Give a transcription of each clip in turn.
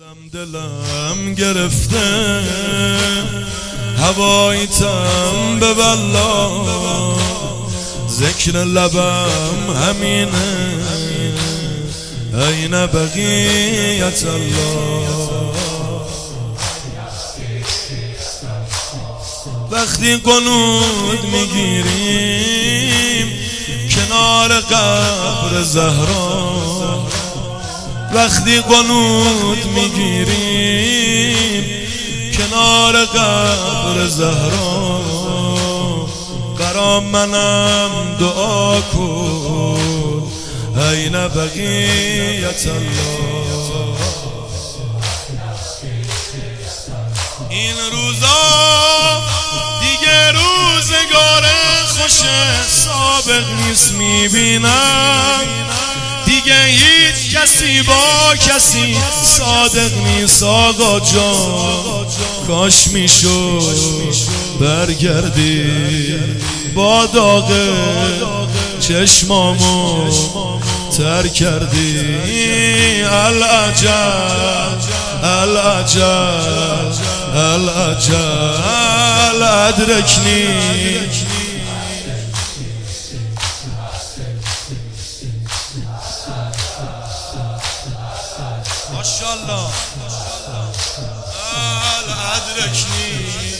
دلم گرفته هوایتم به والله، ذکر لبم همینه این بقیت الله. وقتی قنوت میگیریم کنار قبر زهرا، وقتی قنوت میگیریم کنار قبر زهرا، برام منم دعا کن این بقیت الله. این روزا دیگه روزگار خوش سابق نیست، میبینم دیگه هیچ کسی با کسی صادق نیست. آقا جان کاش میشد برگردی با داغ چشمامو تر کردی. العجل العجل العجل ادرکنی. ماشاءالله الادرکنی.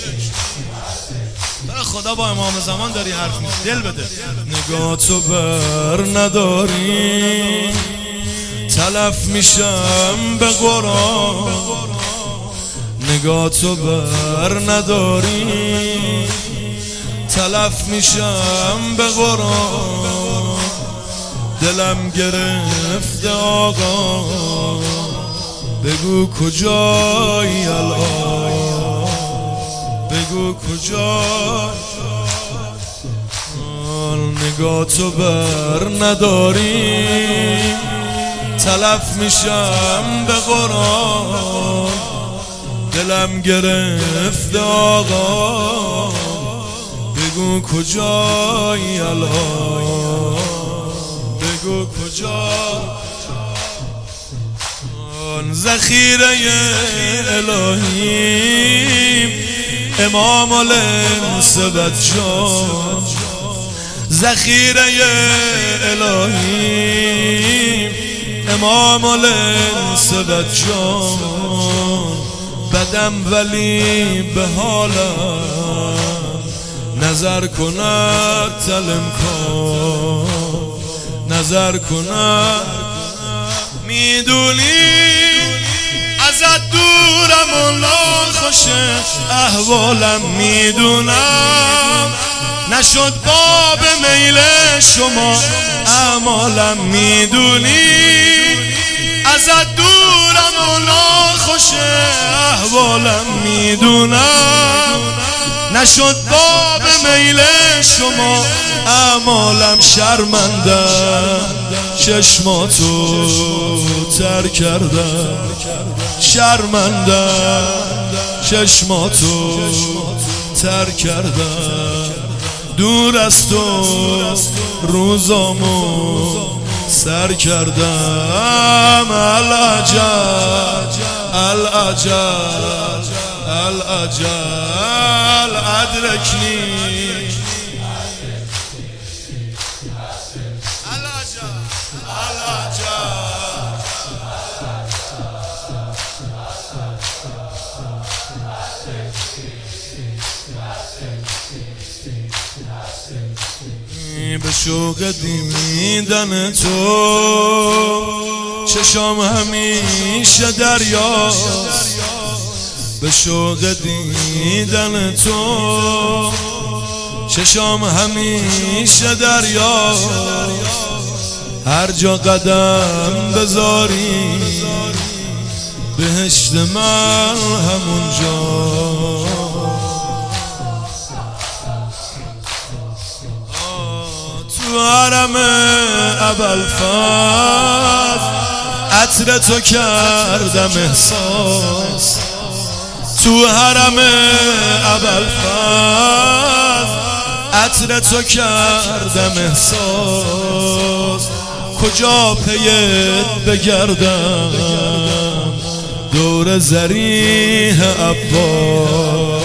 خدا با امام زمان داری حرف میزنی، دل بده. نگاه تو بر نداری تلف میشم به قرآن، نگاه تو بر نداری تلف میشم به قرآن. دلم گرفته آقا بگو کجایی الان، بگو کجایی. نگاه تو بر نداری تلف میشم به قرآن. دلم گرفته آقا بگو کجایی الان، بگو کجایی. ذخیره الهی امام الانس بدجان، ذخیره الهی امام الانس بدجان. بدم ولی به حالم نظر کند تلم کن، نظر کند. میدونی ازت دورم الله خوشه احوالم، میدونم نشد باب میل شما اعمالم. میدونی ازت دورم الله خوشه احوالم، میدونم نشد باب میل شما اعمالم. شرمندم چشماتو تر کردم، شرمندم چشماتو تر کردم. دور از تو روزامو سر کردم. العجل العجل العجل ادرکنی. به شوق دیدن تو چشام همیشه دریاست، به شوق دیدن تو چشام همیشه دریاست. هر جا قدم بذاری بهشت من همونجا. تو حرم ابوالفضل عطر تو کردم احساس، تو حرم ابوالفضل عطر تو کردم احساس. کجا پیت بگردم دور ذریح عباس.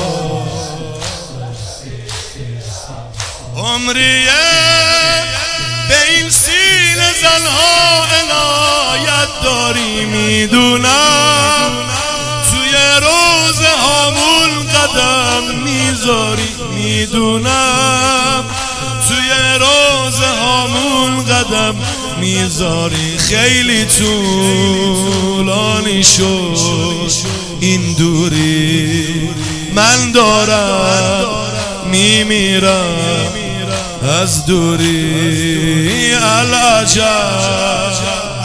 عمریه به این سینه زنها عنایت داری، میدونم توی روزه هامون قدم میذاری، میدونم توی روزه هامون قدم میذاری. خیلی طولانی شد این دوری، من دارم میمیرم از دوری. العجب